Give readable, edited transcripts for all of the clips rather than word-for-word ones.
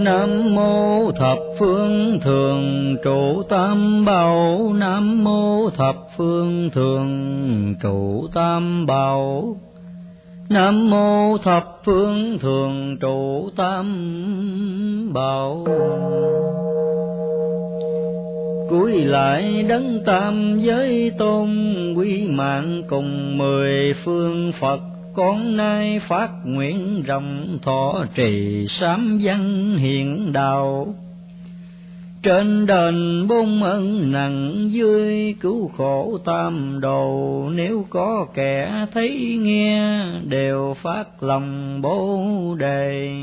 Nam mô thập phương thường trụ tam bảo. Nam mô thập phương thường trụ tam bảo. Nam mô thập phương thường trụ tam bảo. Cúi lại đấng tam giới tôn, quy mạng cùng 10 phương Phật. Con nay phát nguyện rộng thọ trì sám văn hiện đạo. Trên đền 4 ân nặng, dưới cứu khổ tam đồ. Nếu có kẻ thấy nghe, đều phát lòng Bồ Đề.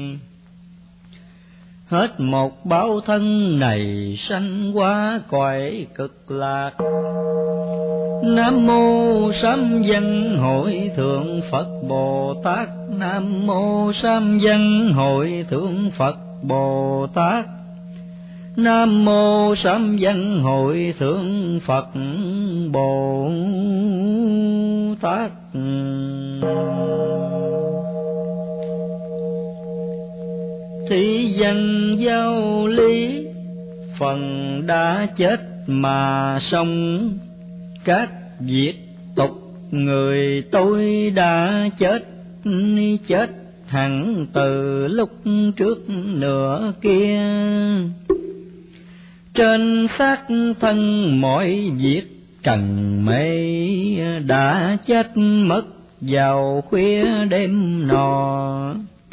Hết một báo thân này, sanh qua cõi cực lạc. Nam mô Sám Văn Hội Thượng Phật Bồ Tát. Nam mô Sám Văn Hội Thượng Phật Bồ Tát. Nam mô Sám Văn Hội Thượng Phật Bồ Tát. Thị danh giao lý, phần đã chết mà sống. Các việc tục người tôi đã chết, chết hẳn từ lúc trước nữa kia. Trên xác thân mọi việc trần mê, đã chết mất vào khuya đêm nọ.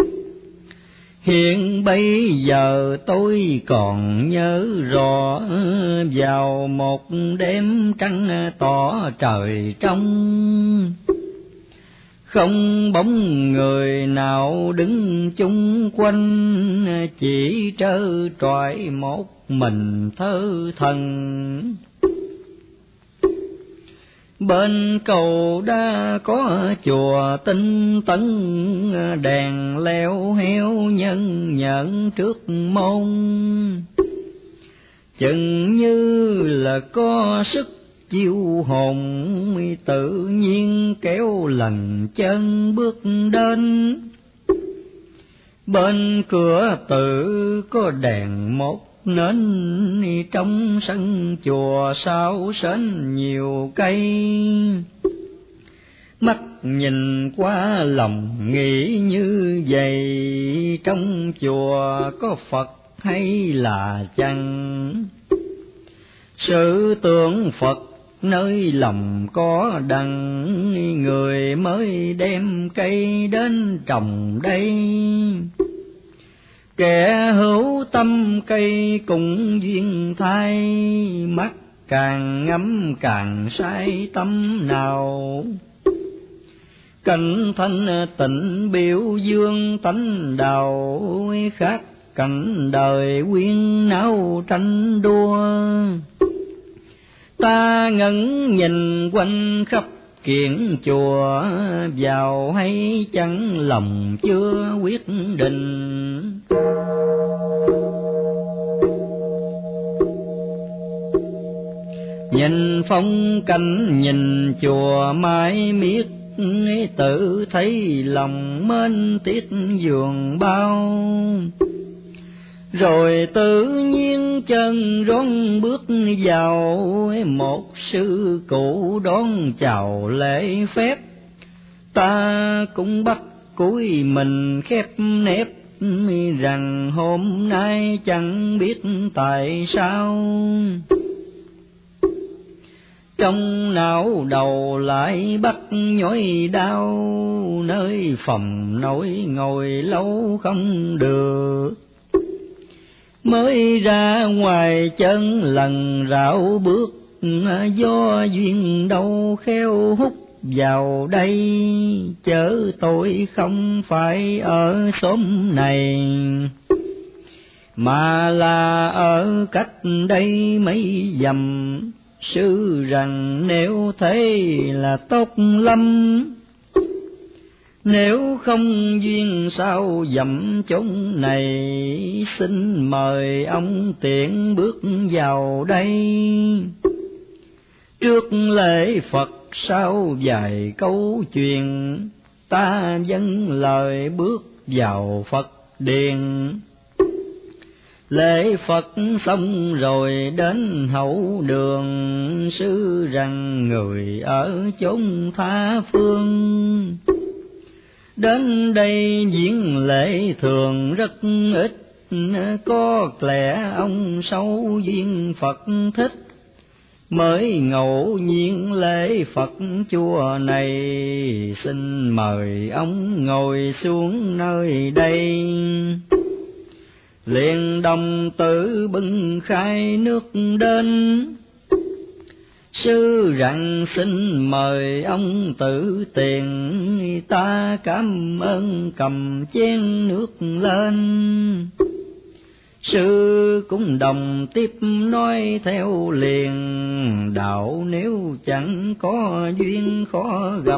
Hiện bây giờ tôi còn nhớ rõ, vào một đêm trăng tỏ trời trong. Không bóng người nào đứng chung quanh, chỉ trơ trọi một mình thơ thần. Bên cầu đã có chùa Tinh Tấn, đèn leo heo nhân nhẫn trước môn. Chừng như là có sức chiêu hồn, tự nhiên kéo lần chân bước đến. Bên cửa tự có đèn một nên, trong sân chùa sao sến nhiều cây. Mắt nhìn qua lòng nghĩ như vậy, trong chùa có Phật hay là chăng? Sự tưởng Phật nơi lòng có đặng, người mới đem cây đến trồng đây. Kẻ hữu tâm cây cùng duyên thay, mắt càng ngắm càng say tâm nào. Cảnh thanh tịnh biểu dương tánh đạo, khác cảnh đời quyên náo tranh đua. Ta ngẩn nhìn quanh khắp kiện chùa, vào hay chẳng lòng chưa quyết định. Nhìn phong cảnh nhìn chùa mãi miết, tự thấy lòng mến tiếc dường bao. Rồi tự nhiên chân rón bước vào, một sư cụ đón chào lễ phép. Ta cũng bắt cúi mình khép nép, rằng hôm nay chẳng biết tại sao. Trong não đầu lại bắt nhói đau, nơi phòng nổi ngồi lâu không được. Mới ra ngoài chân lần rảo bước, do duyên đâu khéo hút vào đây. Chớ tôi không phải ở xóm này, mà là ở cách đây mấy dặm. Sư rằng nếu thế là tốt lắm, nếu không duyên sao dặm chốn này. Xin mời ông tiện bước vào đây. Trước lễ Phật sau vài câu chuyện, ta dâng lời bước vào Phật điện. Lễ Phật xong rồi đến hậu đường, sư rằng người ở chốn tha phương, đến đây diễn lễ thường rất ít, có lẽ ông sâu duyên Phật thích, mới ngẫu nhiên lễ Phật chùa này, xin mời ông ngồi xuống nơi đây. Liền đồng tử bưng khai nước đến, sư rằng xin mời ông tử tiền, ta cảm ơn cầm chén nước lên. Sư cũng đồng tiếp nói theo liền, đạo nếu chẳng có duyên khó gặp.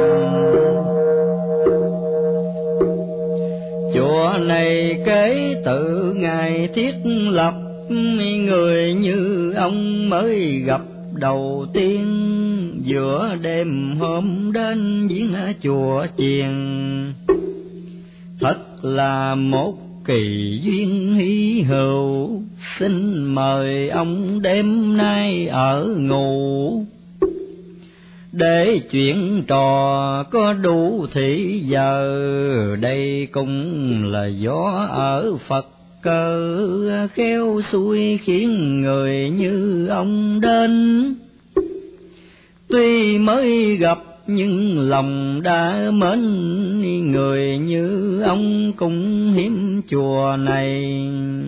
Chùa này kể từ ngày thiết lập, người như ông mới gặp đầu tiên. Giữa đêm hôm đến diễn chùa chiền, thật là một kỳ duyên hy hữu. Xin mời ông đêm nay ở ngủ, để chuyện trò có đủ thì giờ. Đây cũng là gió ở Phật cơ, khéo xuôi khiến người như ông đến. Tuy mới gặp nhưng lòng đã mến, người như ông cũng hiếm chùa này.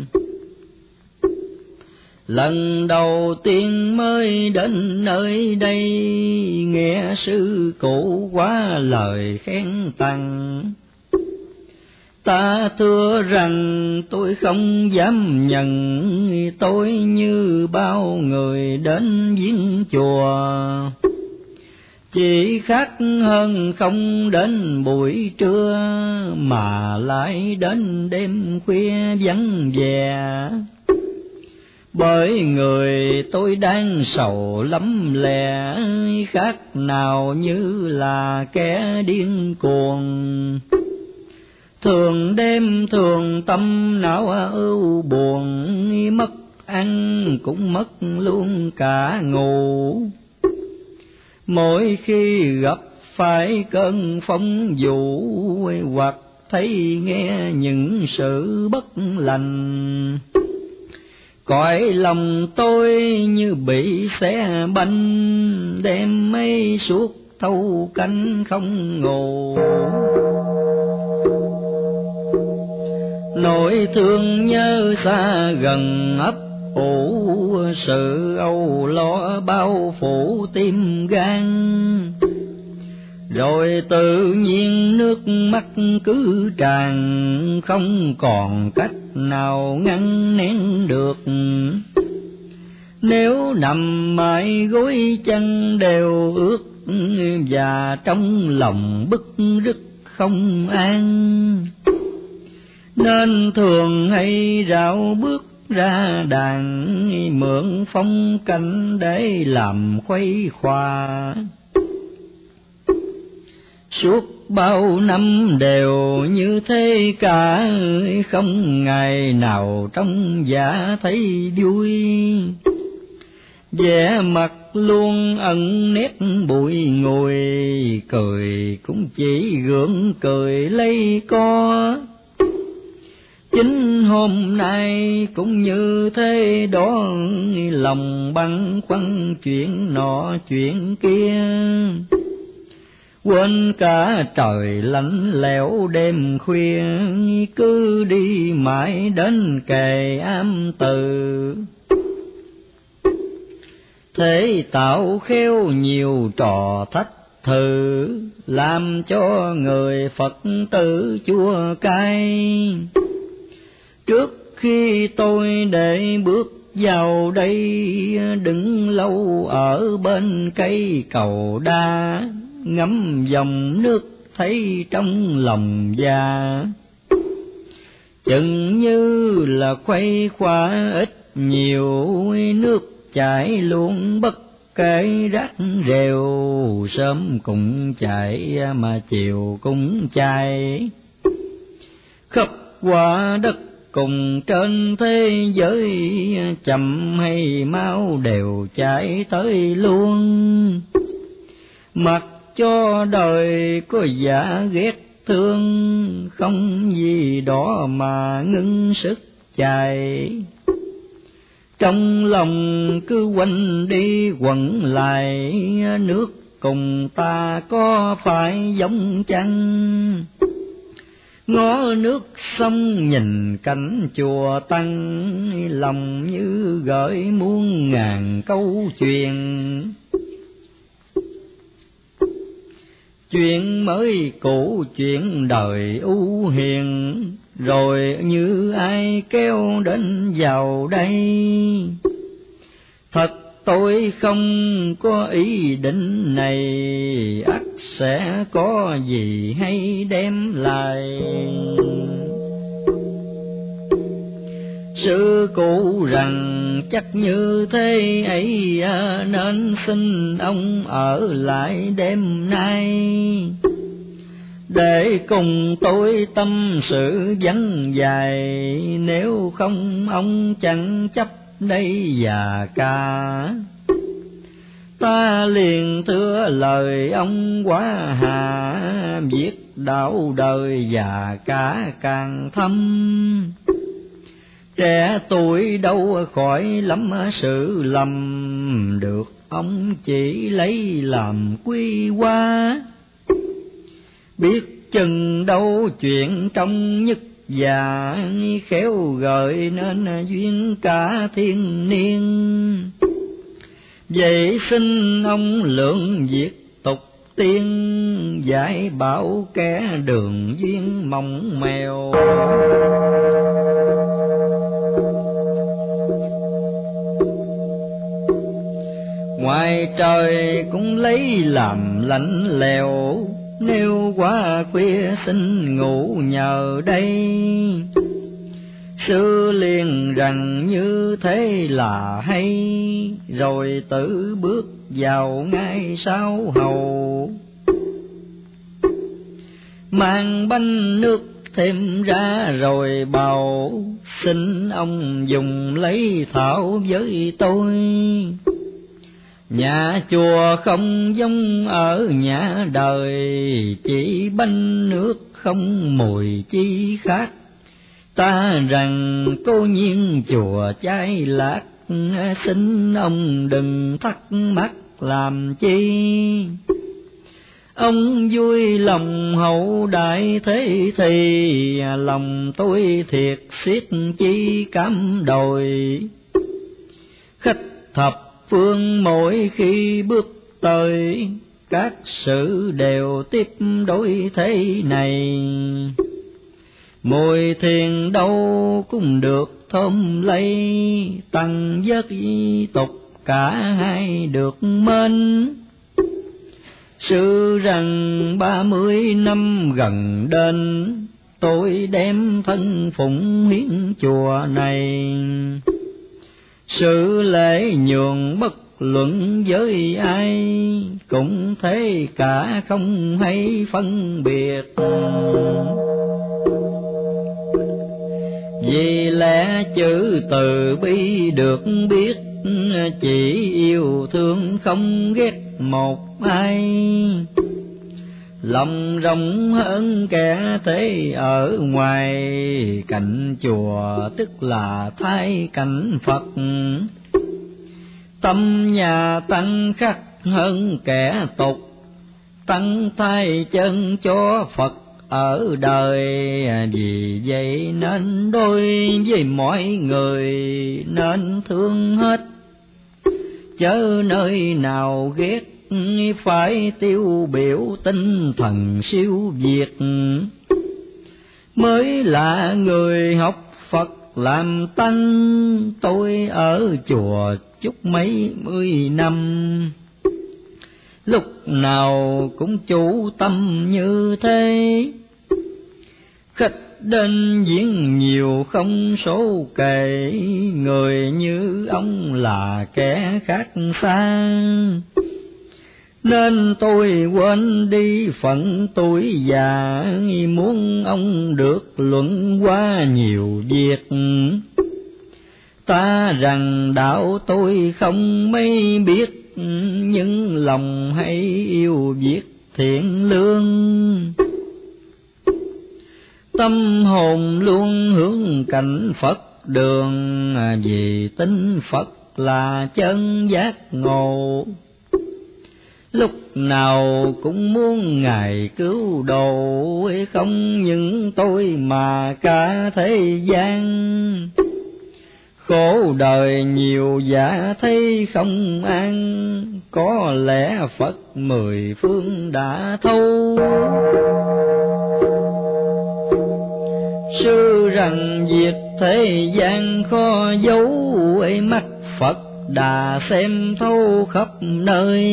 Lần đầu tiên mới đến nơi đây, nghe sư cụ quá lời khen tặng. Ta thưa rằng tôi không dám nhận, tôi như bao người đến viếng chùa. Chỉ khác hơn không đến buổi trưa, mà lại đến đêm khuya vắng vẻ. Bởi người tôi đang sầu lắm lẽ, khác nào như là kẻ điên cuồng. Thường đêm thường tâm não ưu buồn, mất ăn cũng mất luôn cả ngủ. Mỗi khi gặp phải cơn phong vụ, hoặc thấy nghe những sự bất lành, cõi lòng tôi như bị xé banh, đêm mấy suốt thâu canh không ngủ. Nỗi thương nhớ xa gần ấp ủ, sự âu lo bao phủ tim gan. Rồi tự nhiên nước mắt cứ tràn, không còn cách nào ngăn nén được. Nếu nằm mãi gối chân đều ướt, và trong lòng bức rứt không an, nên thường hay rảo bước ra đàn, mượn phong cảnh để làm khuây khỏa. Suốt bao năm đều như thế cả, không ngày nào trong dạ thấy vui. vẻ mặt luôn ẩn nét bụi ngùi, cười cũng chỉ gượng cười lấy co. Chính hôm nay cũng như thế đó, lòng băn khoăn chuyện nọ chuyện kia. Quên cả trời lạnh lẽo đêm khuya, cứ đi mãi đến kề am từ. Thế tạo khéo nhiều trò thách thử, làm cho người Phật tử chua cay. Trước khi tôi để bước vào đây, đứng lâu ở bên cây cầu đa, ngắm dòng nước thấy trong lòng già. Chừng như là khuây khỏa ít nhiều, nước chảy luôn bất kể rác rêu. Sớm cũng chảy mà chiều cũng chảy, khắp quả đất cùng trên thế giới, chậm hay mau đều chạy tới luôn. Mặc cho đời có giả ghét thương, không gì đó mà ngưng sức chạy. Trong lòng cứ quanh đi quẩn lại, nước cùng ta có phải giống chăng? Ngó nước sông nhìn cảnh chùa Tăng, lòng như gửi muôn ngàn câu chuyện. Chuyện mới cũ chuyện đời ưu hiền, rồi như ai kéo đến vào đây. Thật tôi không có ý định này, ắt sẽ có gì hay đem lại. Sư cụ rằng chắc như thế ấy, nên xin ông ở lại đêm nay, để cùng tôi tâm sự vấn dài. Nếu không ông chẳng chấp đây già cả, ta liền thưa lời ông quá hà. Viết đạo đời già cả càng thâm, trẻ tuổi đâu khỏi lắm sự lầm. Được ông chỉ lấy làm quy qua, biết chừng đâu chuyện trong nhất già. Khéo gợi nên duyên cả thiên niên. Vậy xin ông lượng việc tục tiên, giải bảo kẻ đường duyên mong mèo. Ngoài trời cũng lấy làm lạnh lèo, nếu quá khuya xin ngủ nhờ đây. Sư liền rằng như thế là hay, rồi tự bước vào ngay sau hầu. Mang bánh nước thêm ra rồi bầu, xin ông dùng lấy thảo với tôi. Nhà chùa không giống ở nhà đời, chỉ bánh nước không mùi chi khác. Ta rằng cô nhiên chùa cháy lác, xin ông đừng thắc mắc làm chi. Ông vui lòng hậu đại thế thì, lòng tôi thiệt xiết chi cảm đồi. Khách thập phương mỗi khi bước tới, các sự đều tiếp đối thế này. Mùi thiền đâu cũng được thơm lây, tăng giấc tục cả hai được mến. Sư rằng 30 năm gần đến, tôi đem thân phụng hiến chùa này. Sự lễ nhường bất luận với ai, cũng thế cả không hay phân biệt. Vì lẽ chữ từ bi được biết, chỉ yêu thương không ghét một ai. Lòng rộng hơn kẻ thế ở ngoài, cạnh chùa tức là thay cảnh Phật. Tâm nhà tăng khắc hơn kẻ tục, tăng thay chân cho Phật ở đời. Vì vậy nên đối với mọi người nên thương hết, chớ nơi nào ghét phải tiêu biểu tinh thần siêu việt. Mới là người học Phật làm tăng, tôi ở chùa chúc mấy mươi năm. Lúc nào cũng chủ tâm như thế, khách đến diễn nhiều không số kể. Người như ông là kẻ khác xa, nên tôi quên đi phận tuổi già, muốn ông được luận qua nhiều việc. Ta rằng đạo tôi không mấy biết, nhưng lòng hay yêu việc thiện lương. Tâm hồn luôn hướng cảnh Phật đường, vì tin Phật là chân giác ngộ. Lúc nào cũng muốn Ngài cứu độ, không những tôi mà cả thế gian. Khổ đời nhiều giả thấy không an, có lẽ Phật mười phương đã thấu. Sư rằng việc thế gian khó giấu, mắt Phật đã xem thấu khắp nơi.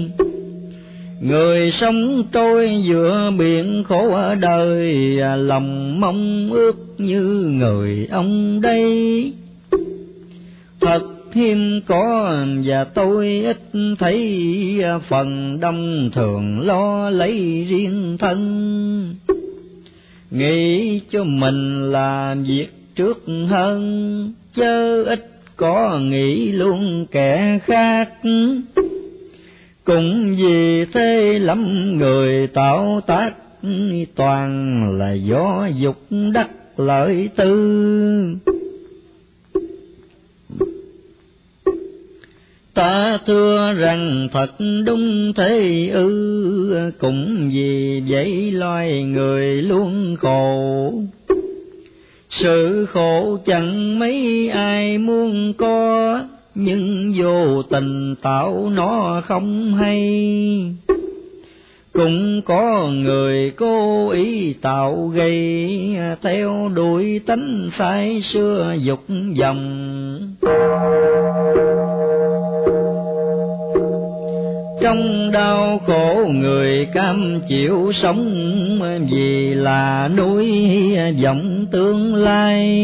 Người sống trôi giữa biển khổ ở đời, lòng mong ước như người ông đây. Thật hiếm có và tôi ít thấy, phần đông thường lo lấy riêng thân. Nghĩ cho mình là việc trước hơn, chớ ít có nghĩ luôn kẻ khác. Cũng vì thế lắm người tạo tác, toàn là do dục đắc lợi tư. Ta thưa rằng thật đúng thế ư, cũng vì vậy loài người luôn khổ. Sự khổ chẳng mấy ai muốn có, nhưng vô tình tạo nó không hay. Cũng có người cố ý tạo gây, theo đuổi tánh sai xưa dục vọng. Trong đau khổ người cam chịu sống, vì là nuôi vọng tương lai.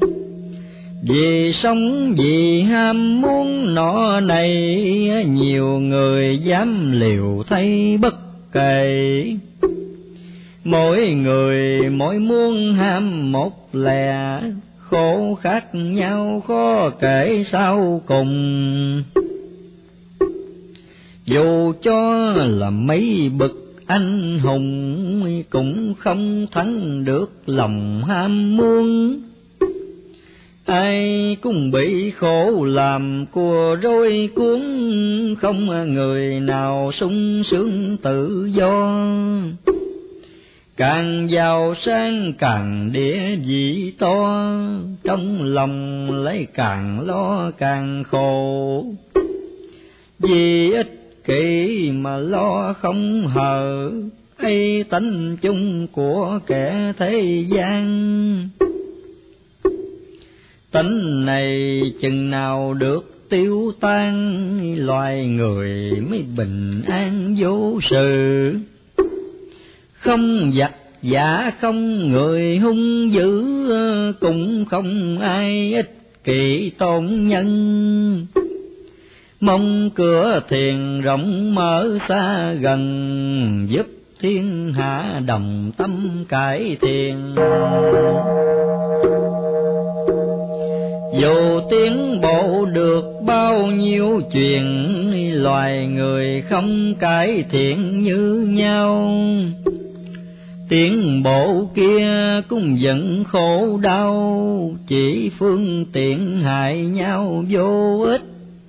Vì sống vì ham muốn nọ này, nhiều người dám liều thay bất kể. Mỗi người mỗi muốn ham một lẻ, khổ khác nhau khó kể sau cùng. Dù cho là mấy bậc anh hùng, cũng không thắng được lòng ham muốn. Ai cũng bị khổ làm cua rối cuốn, không người nào sung sướng tự do. Càng giàu sang càng địa vị to, trong lòng lấy càng lo càng khổ. Vì ích kỷ mà lo không hờ, ấy tánh chung của kẻ thế gian. Tánh này chừng nào được tiêu tan, loài người mới bình an vô sự. Không giặc giả không người hung dữ, cũng không ai ích kỷ tôn nhân. Mong cửa thiền rộng mở xa gần, giúp thiên hạ đồng tâm cải thiện. Dù tiến bộ được bao nhiêu chuyện, loài người không cải thiện như nhau. Tiến bộ kia cũng vẫn khổ đau, chỉ phương tiện hại nhau vô ích.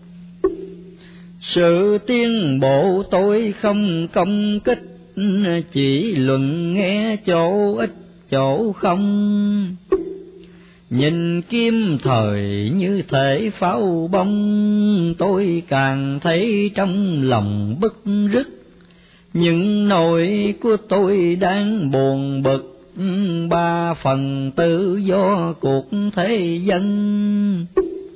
Sự tiến bộ tôi không công kích, chỉ luận nghe chỗ ích chỗ không. Nhìn kim thời như thể pháo bông, tôi càng thấy trong lòng bức rứt. Những nỗi của tôi đang buồn bực, 3/4 tự do cuộc thế dân.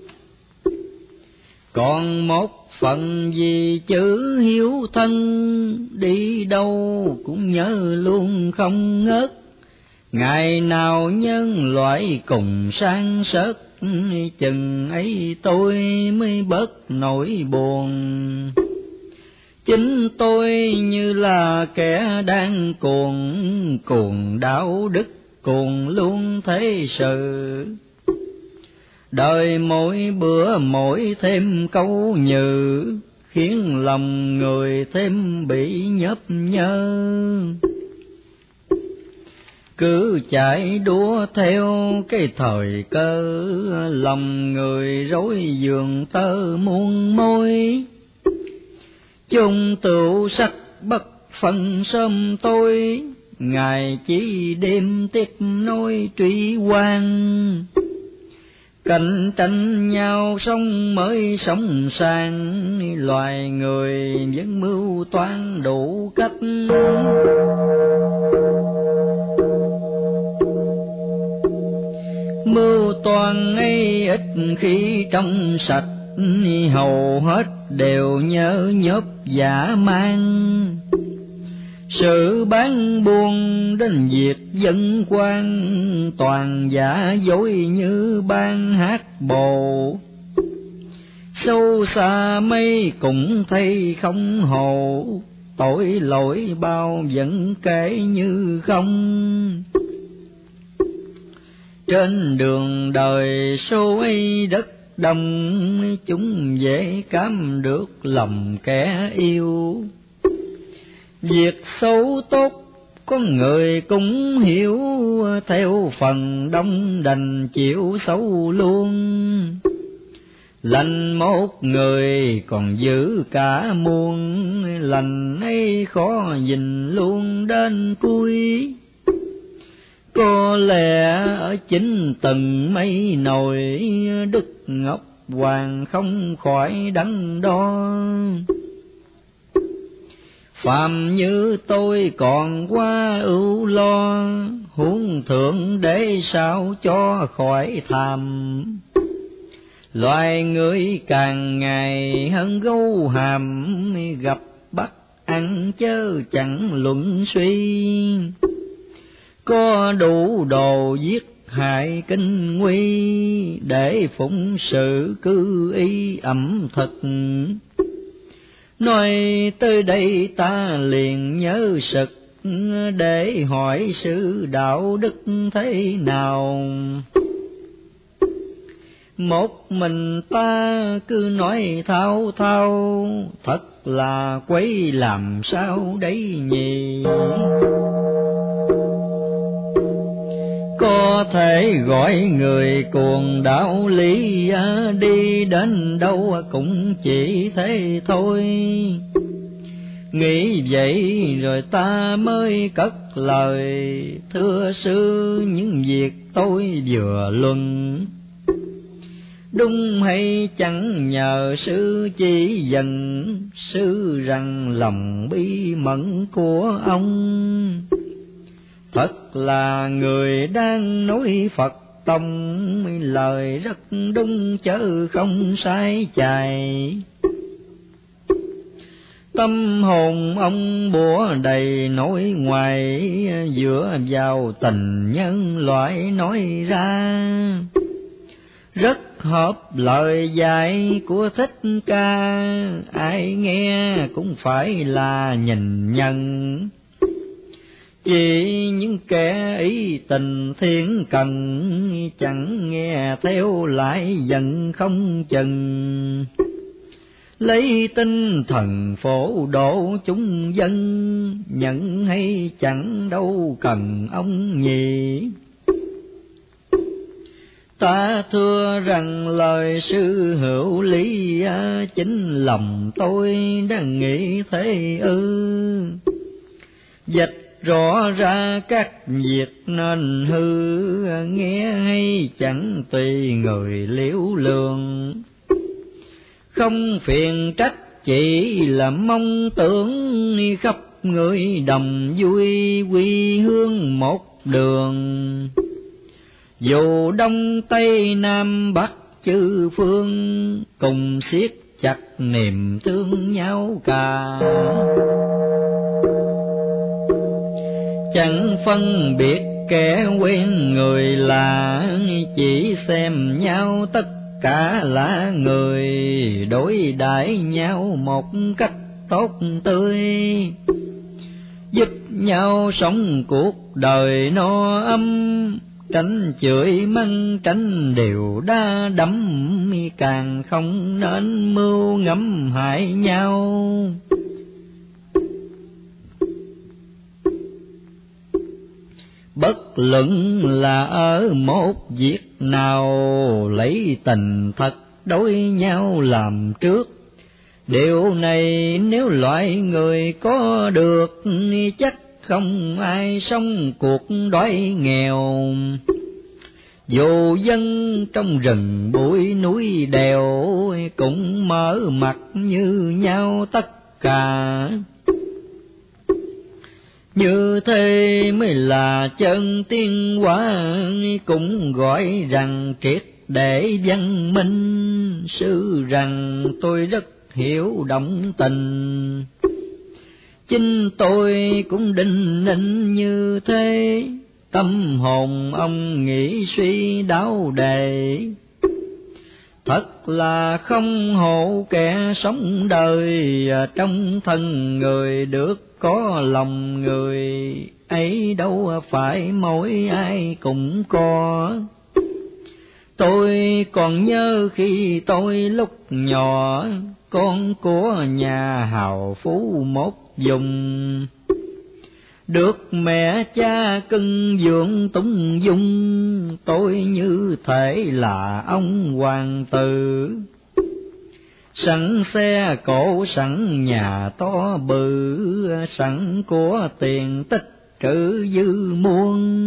Còn 1/phần vì chữ hiếu thân, đi đâu cũng nhớ luôn không ngớt. Ngày nào nhân loại cùng sang sớt, chừng ấy tôi mới bớt nỗi buồn. Chính tôi như là kẻ đang cuồng đạo đức, cuồng luôn thế sự. Đời mỗi bữa mỗi thêm câu nhừ, khiến lòng người thêm bị nhấp nhơ. Cứ chạy đua theo cái thời cơ, lòng người rối giường tơ muôn mối. Chung tựu sắc bất phân sớm tối, ngày chỉ đêm tiếp nối truy quan. Cạnh tranh nhau sống mới sống sang, loài người vẫn mưu toan đủ cách. Mưu toan ấy ít khi trong sạch, hầu hết đều nhớ nhớp giả mang. Sự bán buôn đến việc dân quan, toàn giả dối như ban hát bồ. Sâu xa mây cũng thấy không hồ, tội lỗi bao vẫn kể như không. Trên đường đời số ấy đất đông, chúng dễ cám được lòng kẻ yêu. Việc xấu tốt con người cũng hiểu, theo phần đông đành chịu xấu luôn. Lành một người còn giữ cả muôn, lành ấy khó nhìn luôn đến cuối. Có lẽ ở chính từng mây nồi, Đức Ngọc Hoàng không khỏi đắn đo. Phàm như tôi còn quá ưu lo, huống thượng đế sao cho khỏi tham. Loài người càng ngày hơn gấu hàm, gặp bắt ăn chớ chẳng luận suy. Có đủ đồ giết hại kinh nguy, để phụng sự cư y ẩm thực. Nói tới đây ta liền nhớ sực, để hỏi sự đạo đức thế nào. Một mình ta cứ nói thao thao, thật là quấy làm sao đấy nhỉ. Có thể gọi người cuồng đạo lý, đi đến đâu cũng chỉ thế thôi. Nghĩ vậy rồi ta mới cất lời, thưa sư những việc tôi vừa luận. Đúng hay chẳng nhờ sư chỉ dần, sư rằng lòng bí mẫn của ông. Thật là người đang nói Phật tông, lời rất đúng chớ không sai chạy. Tâm hồn ông bủa đầy nỗi ngoài, dựa vào tình nhân loại nói ra. Rất hợp lời dạy của Thích Ca, ai nghe cũng phải là nhìn nhận. Chỉ những kẻ ý tình thiên cần, chẳng nghe theo lại giận không chừng. Lấy tinh thần phổ độ chúng dân, nhận hay chẳng đâu cần ông nhỉ. Ta thưa rằng lời sư hữu lý, chính lòng tôi đang nghĩ thế ư. Dịch rõ ra các việc nên hư, nghe hay chẳng tùy người liễu lường. Không phiền trách chỉ là mong tưởng, khắp người đồng vui quy hương một đường. Dù đông tây nam bắc chư phương, cùng siết chặt niềm thương nhau cả. Chẳng phân biệt kẻ quen người lạ, chỉ xem nhau tất cả là người, đối đãi nhau một cách tốt tươi, giúp nhau sống cuộc đời no ấm, tránh chửi mắng tránh đều đa đắm, càng không nên mưu ngẫm hại nhau. Bất luận là ở một việc nào, lấy tình thật đối nhau làm trước. Điều này nếu loại người có được, chắc không ai sống cuộc đói nghèo. Dù dân trong rừng bụi núi đèo, cũng mở mặt như nhau tất cả. Như thế mới là chân tiên hóa, cũng gọi rằng triệt để văn minh. Sư rằng tôi rất hiểu động tình, chính tôi cũng định nịnh như thế. Tâm hồn ông nghĩ suy đáo đề, thật là không hộ kẻ sống đời. Trong thân người được có lòng người, ấy đâu phải mỗi ai cũng có. Tôi còn nhớ khi tôi lúc nhỏ, con của nhà hào phú một vùng, được mẹ cha cưng dưỡng túng dung. Tôi như thể là ông hoàng tử, sẵn xe cộ sẵn nhà to bự, sẵn của tiền tích trữ dư muôn.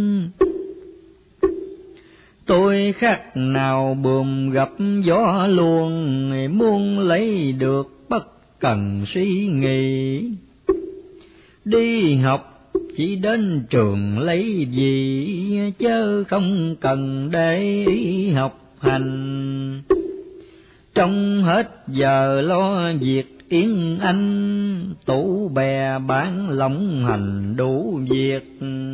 Tôi khác nào buồm gặp gió luồng, muốn lấy được bất cần suy nghĩ. Đi học chỉ đến trường lấy gì, chớ không cần để ý học hành. Trong hết giờ lo việc yên anh, tủ bè bán lộng hành đủ việc.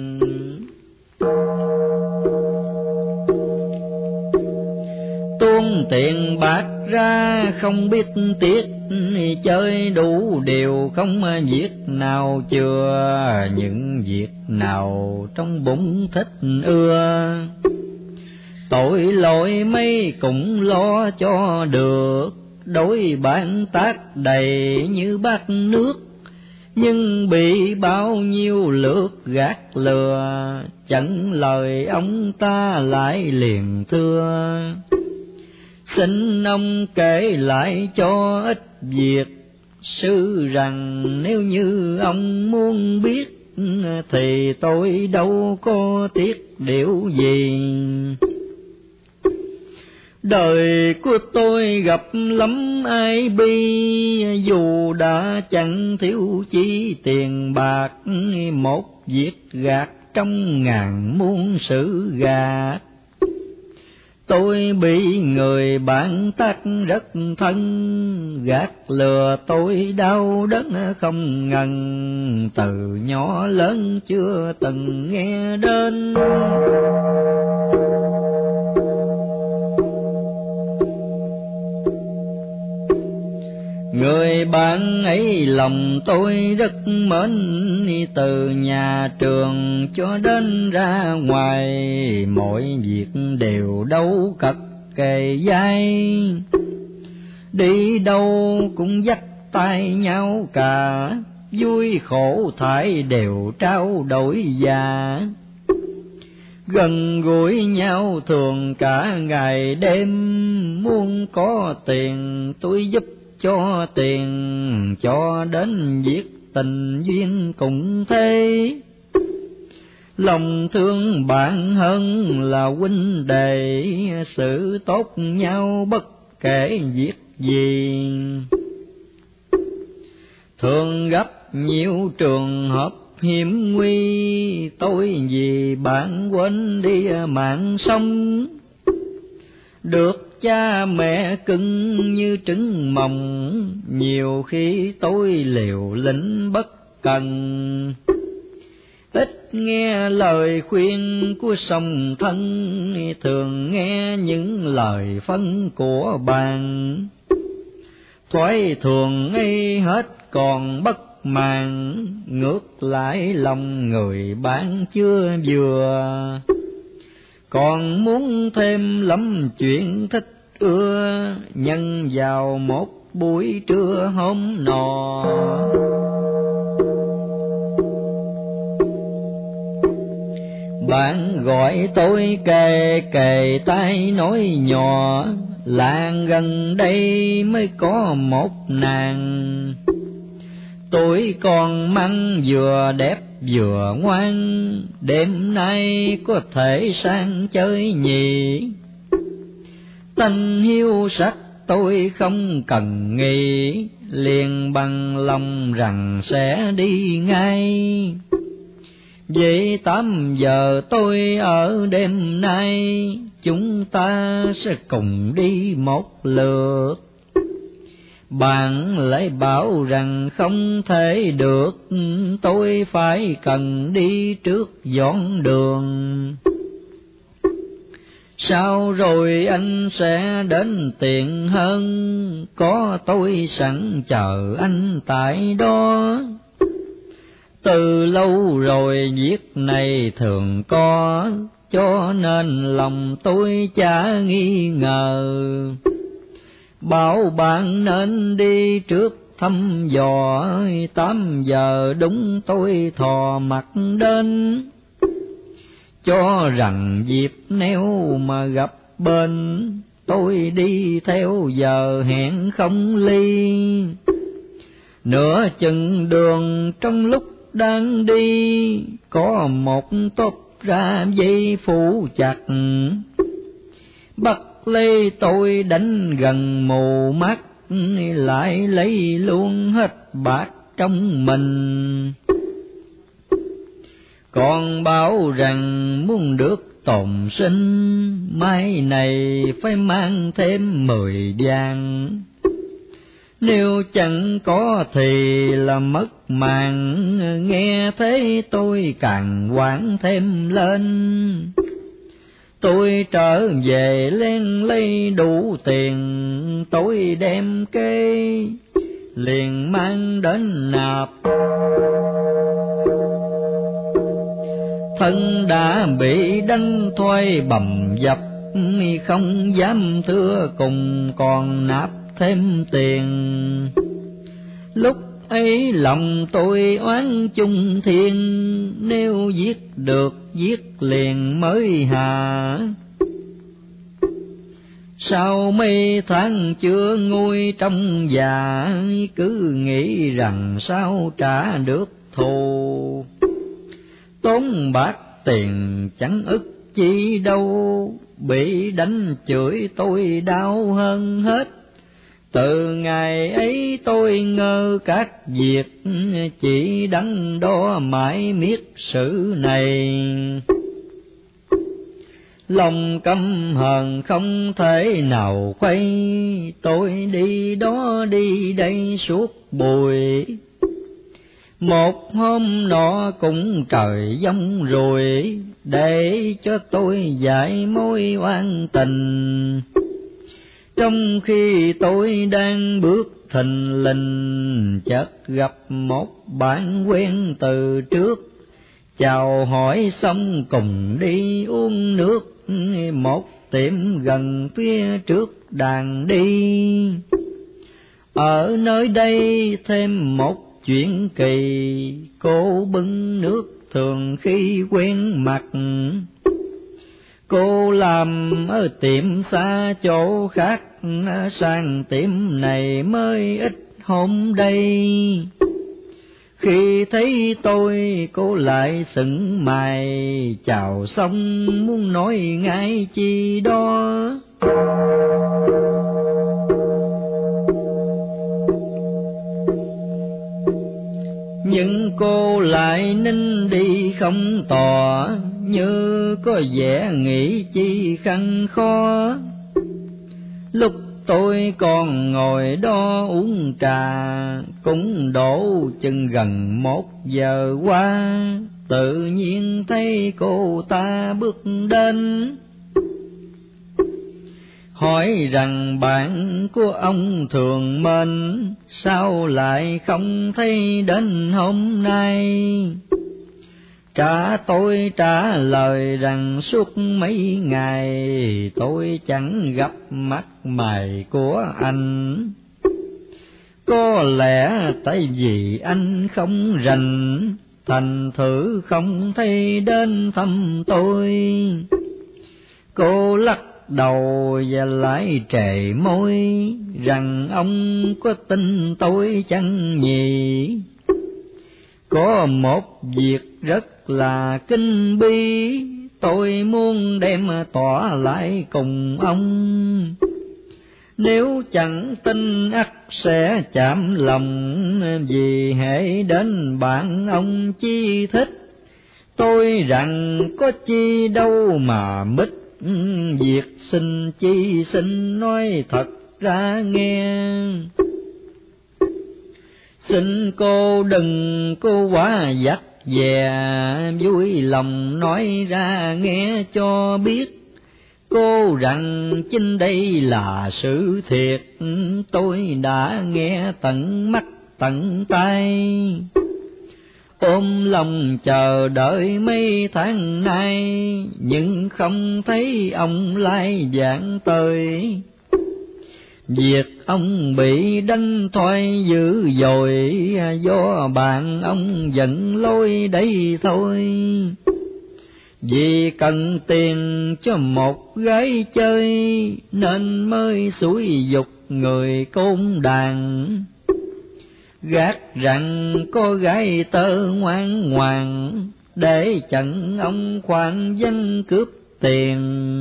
Tuôn tiền bạc ra không biết tiếc, chơi đủ điều không việc nào chừa. Những việc nào trong bụng thích ưa, tội lỗi mấy cũng lo cho được. Đối bản tác đầy như bát nước, nhưng bị bao nhiêu lượt gạt lừa. Chẳng lời ông ta lại liền thưa, xin ông kể lại cho ít việc. Sư rằng nếu như ông muốn biết, thì tôi đâu có tiếc điều gì. Đời của tôi gặp lắm ai bi, dù đã chẳng thiếu chi tiền bạc. Một việc gạt trong ngàn muôn sự gạt, tôi bị người bạn tác rất thân. Gạt lừa tôi đau đớn không ngần, từ nhỏ lớn chưa từng nghe đến. Người bạn ấy lòng tôi rất mến, từ nhà trường cho đến ra ngoài, mọi việc đều đâu cật kề vai. Đi đâu cũng dắt tay nhau cả, vui khổ thải đều trao đổi già. Gần gũi nhau thường cả ngày đêm, muốn có tiền tôi giúp cho tiền, cho đến việc tình duyên cũng thế. Lòng thương bạn hơn là huynh đệ, sự tốt nhau bất kể việc gì. Thường gặp nhiều trường hợp hiểm nguy, tôi vì bạn quên đi mạng sống. Được cha mẹ cưng như trứng mồng, nhiều khi tôi liều lĩnh bất cần. Ít nghe lời khuyên của song thân, thường nghe những lời phân của bạn. thoái thường ấy hết còn bất màng, ngược lại lòng người bạn chưa vừa. Còn muốn thêm lắm chuyện thích ưa, nhân vào một buổi trưa hôm nọ. Bạn gọi tôi kề kề tai nói nhỏ, làng gần đây mới có một nàng. Tôi còn măng vừa đẹp vừa ngoan, đêm nay có thể sang chơi nhỉ. Tình hiu sắc tôi không cần nghĩ, liền bằng lòng rằng sẽ đi ngay. Vậy 8 giờ tôi ở đêm nay, chúng ta sẽ cùng đi một lượt. Bạn lại bảo rằng không thể được, tôi phải cần đi trước dọn đường. Sao rồi anh sẽ đến tiện hơn, có tôi sẵn chờ anh tại đó. Từ lâu rồi việc này thường có, cho nên lòng tôi chả nghi ngờ. Bảo bạn nên đi trước thăm dò, 8 giờ đúng tôi thò mặt đến. Cho rằng dịp nếu mà gặp bên, tôi đi theo giờ hẹn không ly. Nửa chừng đường trong lúc đang đi, có một tốp ra dây phủ chặt, bắt lấy tôi đánh gần mù mắt, lại lấy luôn hết bạc trong mình. Còn bảo rằng muốn được tồn sinh, mai này phải mang thêm 10 vàng. Nếu chẳng có thì là mất màng, nghe thế tôi càng hoảng thêm lên. Tôi trở về len lấy đủ tiền, tôi đem kê liền mang đến nạp. Thân đã bị đánh thoái bầm dập, không dám thưa cùng còn nạp thêm tiền. Lúc ấy lòng tôi oán chung thiên, nếu giết được giết liền mới hà. Sau mấy tháng chưa nguôi trong già, cứ nghĩ rằng sao trả được thù. Tốn bạc tiền chẳng ức chi đâu, bị đánh chửi tôi đau hơn hết. Từ ngày ấy tôi ngơ các việc, chỉ đắn đo mãi miết sự này. Lòng căm hờn không thể nào khuây, tôi đi đó đi đây suốt buổi. Một hôm nọ cũng trời giông rồi, để cho tôi giải mối oan tình. Trong khi tôi đang bước thình lình, chợt gặp một bạn quen từ trước. Chào hỏi xong cùng đi uống nước, một tiệm gần phía trước đàn đi. Ở nơi đây thêm một chuyện kỳ, cô bưng nước thường khi quen mặt. Cô làm ở tiệm xa chỗ khác, sang tiệm này mới ít hôm đây. Khi thấy tôi cô lại sững mày, chào xong muốn nói ngay chi đó. Nhưng cô lại nín đi không tỏ, như có vẻ nghĩ chi khăn khó. Lúc tôi còn ngồi đó uống trà, cũng đổ chừng gần 1 giờ qua. Tự nhiên thấy cô ta bước đến, hỏi rằng bạn của ông thường mến, sao lại không thấy đến hôm nay? Tôi trả lời rằng suốt mấy ngày tôi chẳng gặp mắt mày của anh. Có lẽ tại vì anh không rành, thành thử không thấy đến thăm tôi. Cô lắc đầu và lại trề môi rằng ông có tin tôi chăng nhỉ? Có một việc rất là kinh bi, tôi muốn đem tỏ lại cùng ông. Nếu chẳng tin ắt sẽ chạm lòng, vì hễ đến bạn ông chi thích. Tôi rằng có chi đâu mà mít, việc xin chi xin nói thật ra nghe. Xin cô đừng cô quá dắt dè, vui lòng nói ra nghe cho biết. Cô rằng chính đây là sự thiệt, tôi đã nghe tận mắt tận tai. Ôm lòng chờ đợi mấy tháng nay, nhưng không thấy ông lai vãng tới. Việc ông bị đánh thoái dữ dội, do bạn ông giận lối đây thôi. Vì cần tiền cho một gái chơi, nên mới xúi dục người côn đàn. Gác rằng có gái tơ ngoan ngoàn, để chặn ông khoan dân cướp tiền.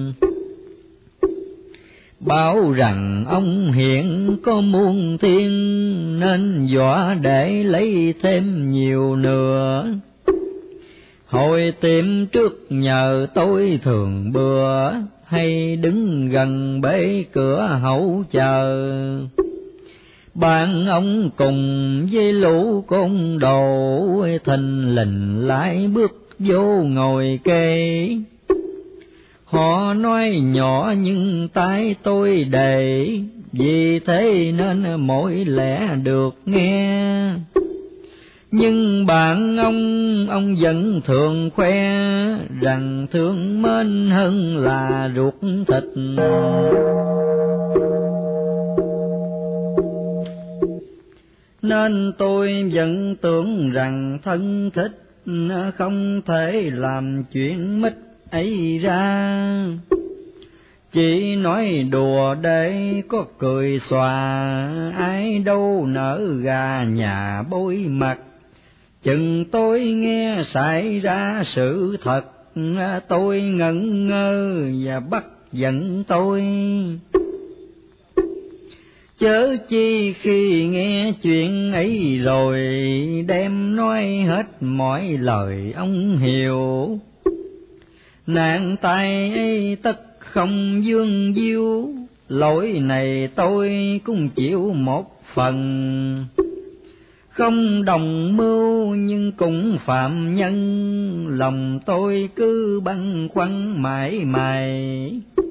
Bảo rằng ông hiện có muôn thiên, nên dọa để lấy thêm nhiều nữa. Hồi tiệm trước nhờ tôi thường bữa, hay đứng gần bể cửa hậu chờ. Bạn ông cùng với lũ côn đồ, thình lình lại bước vô ngồi kê. Họ nói nhỏ nhưng tai tôi để, vì thế nên mỗi lẽ được nghe. Nhưng bạn ông vẫn thường khoe, rằng thương mến hơn là ruột thịt. Nên tôi vẫn tưởng rằng thân thích, không thể làm chuyện mít ấy ra. Chỉ nói đùa để có cười xòa, ai đâu nở gà nhà bôi mặt. Chừng tôi nghe xảy ra sự thật, tôi ngẩn ngơ và bắt giận tôi. Chớ chi khi nghe chuyện ấy rồi, đem nói hết mọi lời ông hiểu. Nạn tai ấy tất không vương diêu, lỗi này tôi cũng chịu một phần. Không đồng mưu nhưng cũng phạm nhân, lòng tôi cứ băn khoăn mãi mày.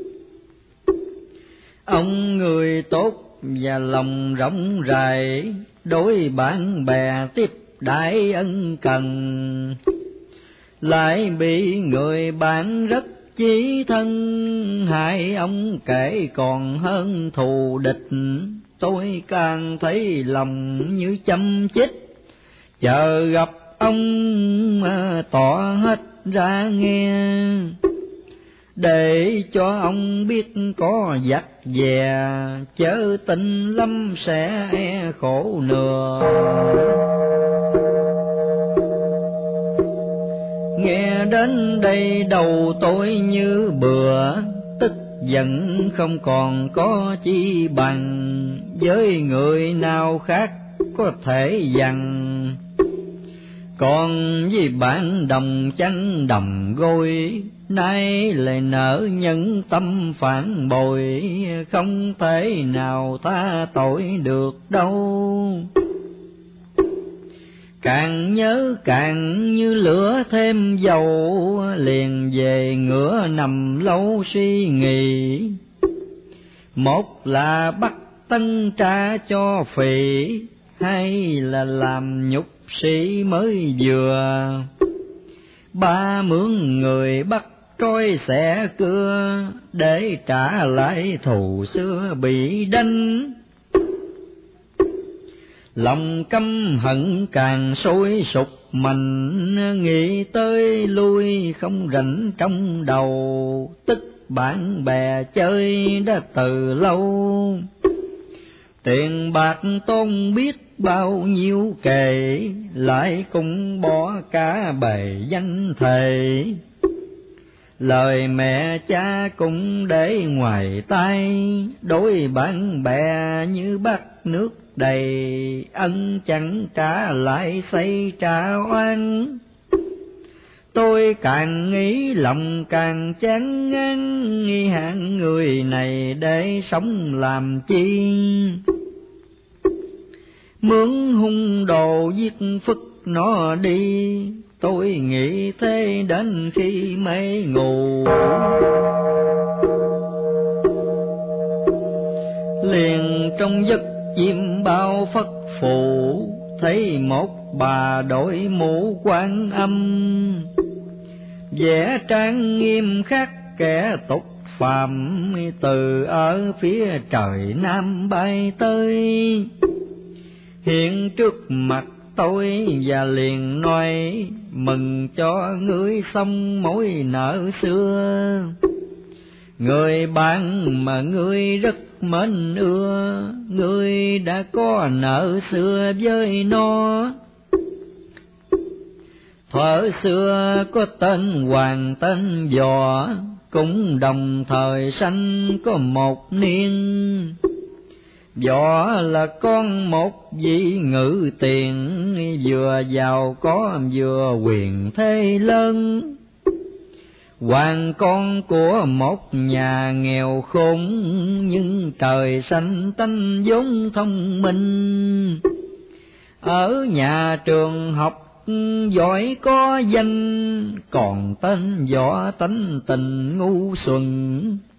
Ông người tốt và lòng rộng rãi, đối bạn bè tiếp đãi ân cần. Lại bị người bạn rất chí thân, hại ông kể còn hơn thù địch. Tôi càng thấy lòng như châm chích, chờ gặp ông tỏ hết ra nghe. Để cho ông biết có dắt dè, chớ tin lắm sẽ khổ nừa. Nghe đến đây đầu tôi như bừa, tức giận không còn có chi bằng. Với người nào khác có thể dằn, còn vì bạn đồng chăn đồng gối, nay lại nỡ nhân tâm phản bội, không thể nào tha tội được đâu. Càng nhớ càng như lửa thêm dầu, liền về ngửa nằm lâu suy nghĩ. một là bắt tân tra cho phỉ, hai là làm nhục sĩ mới vừa. ba mướn người bắt trôi xẻ cưa, để trả lại thù xưa bị đánh. Lòng căm hận càng sôi sục mình, nghĩ tới lui không rảnh trong đầu, tức bạn bè chơi đã từ lâu. Tiền bạc tôn biết bao nhiêu kể, lại cũng bỏ cả bề danh thề. Lời mẹ cha cũng để ngoài tay, đối bạn bè như bát nước đầy, ân chẳng trả lại xây trả oan. Tôi càng nghĩ lòng càng chán ngán, nghi hạng người này để sống làm chi. Mướn hung đồ giết phức nó đi, tôi nghĩ thế đến khi mê ngủ. Liền trong giấc chim bao phất phù, thấy một bà đội mũ Quan Âm, vẻ trang nghiêm khác kẻ tục phàm, từ ở phía trời Nam bay tới. Hiện trước mặt tôi và liền nói, mừng cho ngươi xong mối nợ xưa. Người bạn mà ngươi rất mến ưa, ngươi đã có nợ xưa với nó. Thuở xưa có tên Hoàng tên Võ, cũng đồng thời sanh có một niên. Võ là con một vị ngự tiền, vừa giàu có vừa quyền thế lớn. Hoàng con của một nhà nghèo khốn, nhưng trời xanh tánh vốn thông minh. Ở nhà trường học giỏi có danh, còn tên Võ tánh tình ngu xuẩn.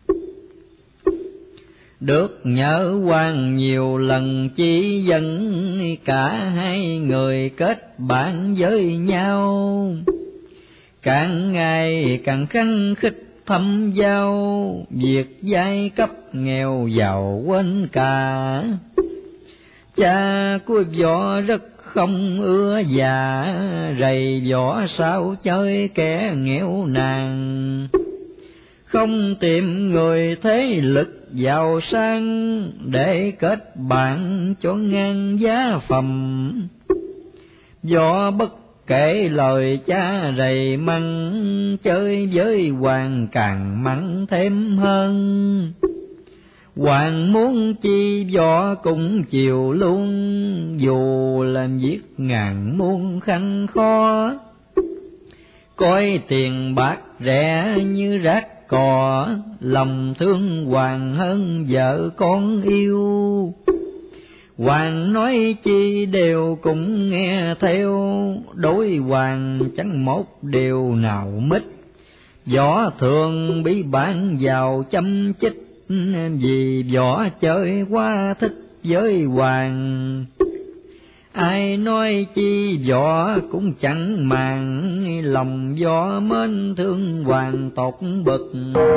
Được nhớ Quan nhiều lần chỉ dẫn, cả hai người kết bạn với nhau. Càng ngày càng khăng khích thâm giao, việc giai cấp nghèo giàu quên cả. Cha của Võ rất không ưa già, rầy Võ sao chơi kẻ nghèo nàn. Không tìm người thế lực giàu sang, để kết bạn cho ngang giá phẩm. Võ bất kể lời cha rầy mắng, chơi với Hoàng càng mắng thêm hơn. Hoàng muốn chi Võ cũng chiều luôn, dù làm việc ngàn muôn khăn khó. Coi tiền bạc rẻ như rác cò, lòng thương Hoàng hơn vợ con yêu. Hoàng nói chi đều cũng nghe theo, đối Hoàng chẳng một điều nào mít. Võ thường bị bạn vào châm chích, vì Võ chơi quá thích với Hoàng. Ai nói chi Võ cũng chẳng màng, lòng Võ mến thương Hoàng tột bực.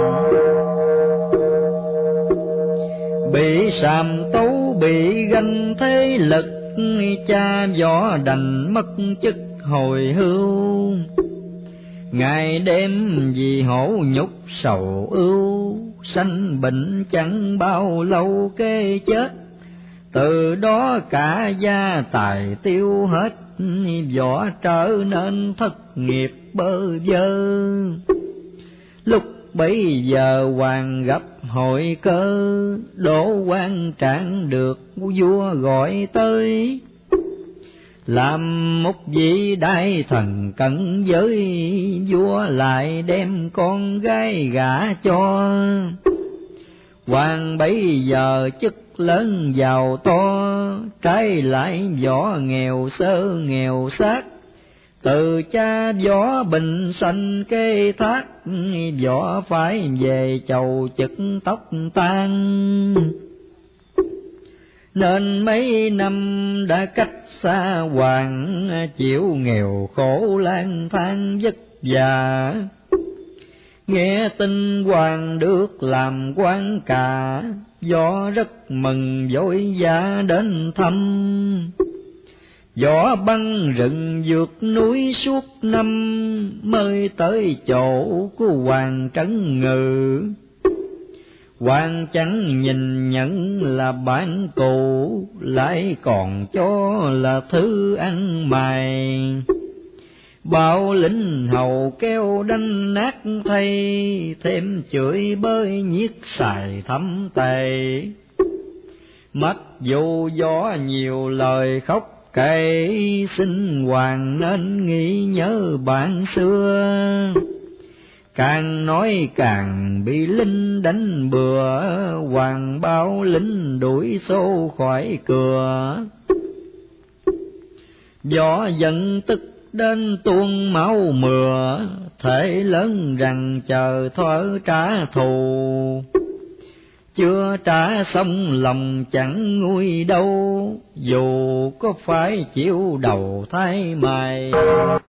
Bị sàm tấu bị ganh thế lực, cha Võ đành mất chức hồi hưu. Ngày đêm vì hổ nhục sầu ưu, sanh bệnh chẳng bao lâu kê chết. Từ đó cả gia tài tiêu hết, Võ trở nên thất nghiệp bơ vơ. Lúc bấy giờ Hoàng gặp hội cơ, đỗ quan trạng được vua gọi tới. Làm một vị đại thần cận giới, vua lại đem con gái gả cho. Hoàng bấy giờ chức lớn giàu to, trái lại Võ nghèo sơ nghèo xác. Từ cha võ bình sanh kê thác, võ phải về chầu chực tóc tan. Nên mấy năm đã cách xa hoàng, chịu nghèo khổ lang thang vất vả. Nghe tin hoàng được làm quan cả, võ rất mừng vội vã đến thăm. Võ băng rừng vượt núi suốt năm, mới tới chỗ của hoàng trấn ngự. Hoàng chẳng nhìn nhận là bạn cũ, lại còn cho là thứ ăn mày. Bao lính hầu kêu đanh nát thay, thêm chửi bới nhiếc xài thấm tệ. Mặc dù gió nhiều lời khóc kể, xin hoàng nên nghĩ nhớ bạn xưa. Càng nói càng bị lính đánh bừa, hoàng bao lính đuổi xô khỏi cửa. Võ giận tức đến tuôn máu mừa, thể lớn rằng chờ thở trả thù. Chưa trả xong lòng chẳng nguôi đâu, dù có phải chịu đầu thay mày.